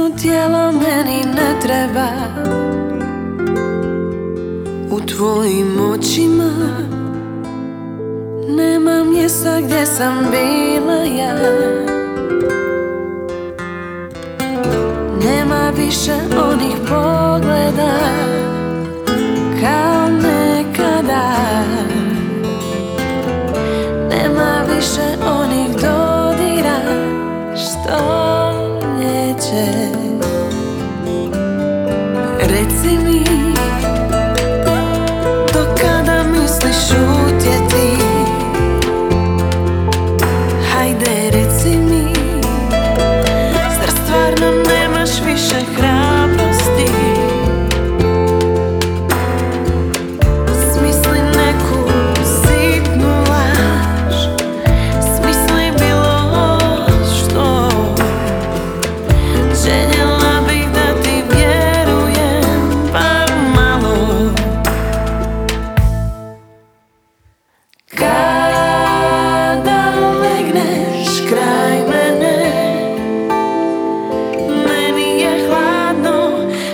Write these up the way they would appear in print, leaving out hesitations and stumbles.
tijelo meni ne treba. U tvojim očima nema mjesta gdje sam bila ja. Nema više onih pogleda kao nekada. Nema više onih dodira što neće. Reci mi, do kada misliš šutjeti? Hajde reci mi, zar stvarno nemaš više hrabrosti? Smisli neku sitnu laž, smisli bilo što. Željela bih da ti vjerujem bar malo. Kada legneš kraj mene, meni je hladno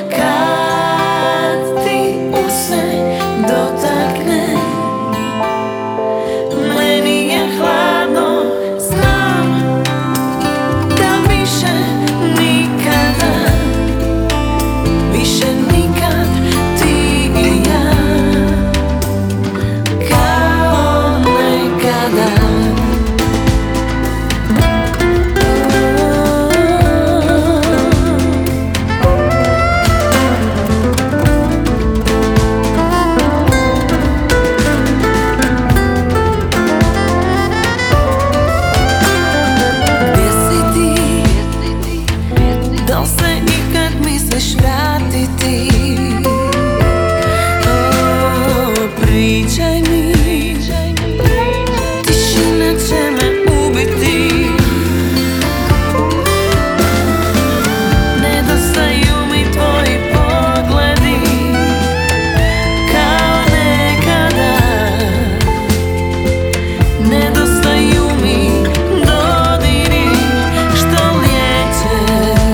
kad ti usne dotakne. Meni je hladno, znam da više nikada, više nikad ti i ja kao nekada. Gdje si ti? Da se ikad misliš vratiti? Pričaj mi, tišina će me ubiti. Nedostaju mi tvoji pogledi kao nekada. Nedostaju mi dodiri što lijeće.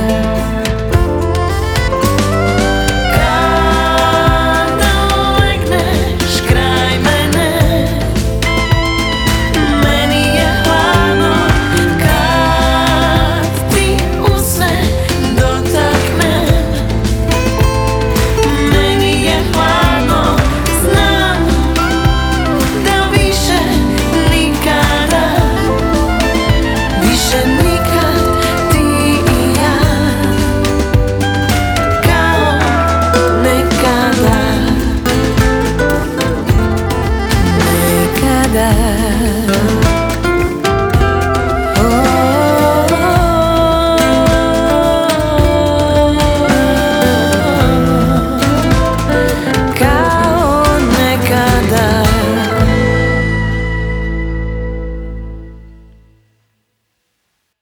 Kada legneš kraj mene, meni je hladno kad ti usne dotakne. Meni je hladno, znam da više nikada, više nikad ti i ja kao nekada. Nekada.